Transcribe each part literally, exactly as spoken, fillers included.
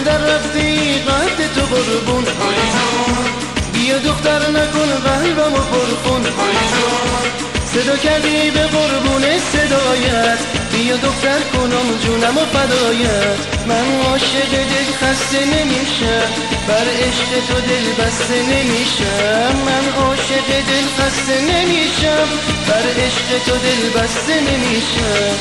بندر رفتی قد تو قربون بیا دختر نکن قلبمو پرخون صدا کردی به قربون صدایت بیا دختر کنم جونم و فدایت من عاشق دل خسته نمیشم بر عشق تو دل بسته نمیشم من عاشق دل خسته نمیشم بر عشق تو دل بسته نمیشم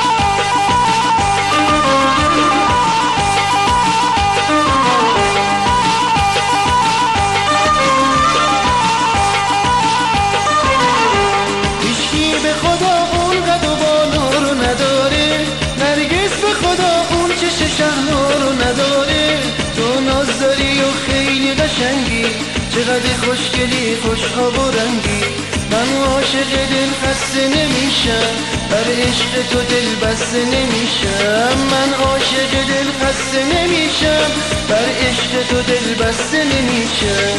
چقدر خوشگلی خوش آب و رنگی من عاشق دل خسته نمیشم بر عشق تو دل بسته نمیشم من عاشق دل خسته نمیشم بر عشق تو دل بسته نمیشم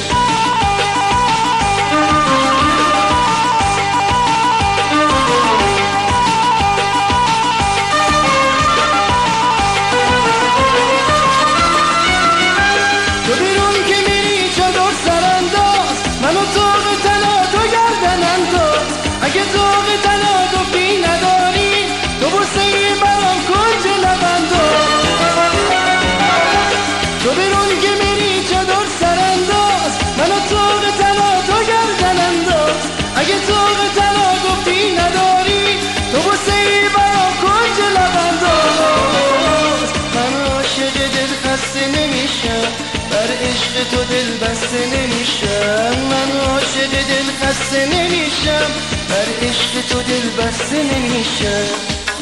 تو دل بسته نمیشم من عاشق دل خسته نمیشم بر عشق تو دل بسته نمیشم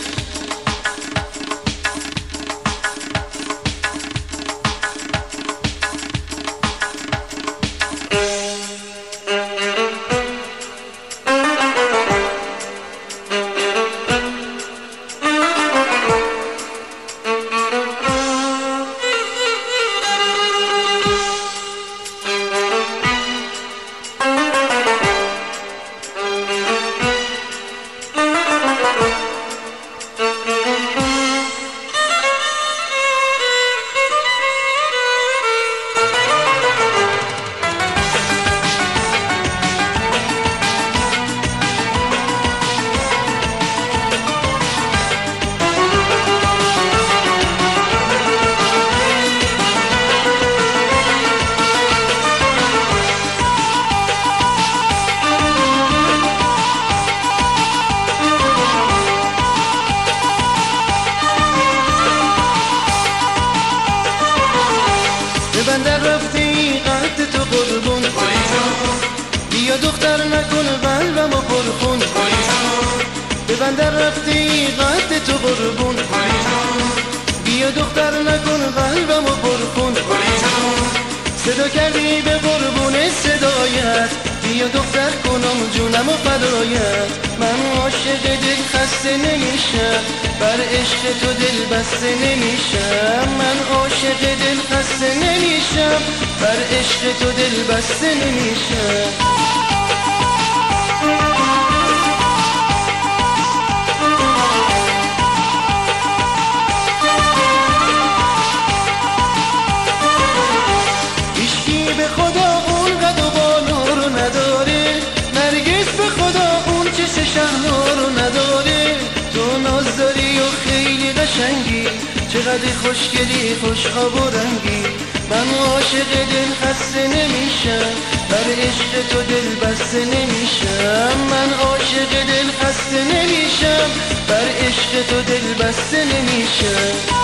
بندر رفتی قد تو قربون بیا دختر نکن قلبمو پرخون به بندر رفتی قد تو قربون بیا دختر نکن قلبمو پرخون صدا کردی به قربون صدایت بیا دختر کنم جونم و فدایت من عاشق دل خسته نمیشم بر عشق تو دل بسته نمیشم من عاشق دل خسته نمیشم بر عشق تو دل بسته نمیشم چقدر خوشگلی خوش آب و رنگی من عاشق دل خسته نمیشم بر عشق تو دل بسته نمیشم من عاشق دل خسته نمیشم بر عشق تو دل بسته نمیشم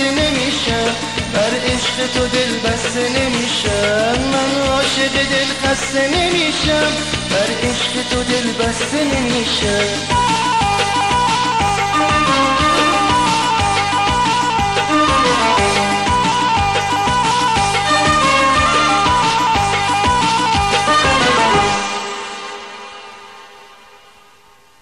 تو دل بسته نمیشم من عاشق دل خسته خسته نمیشم، بر عشق تو دل بسته نمیشم.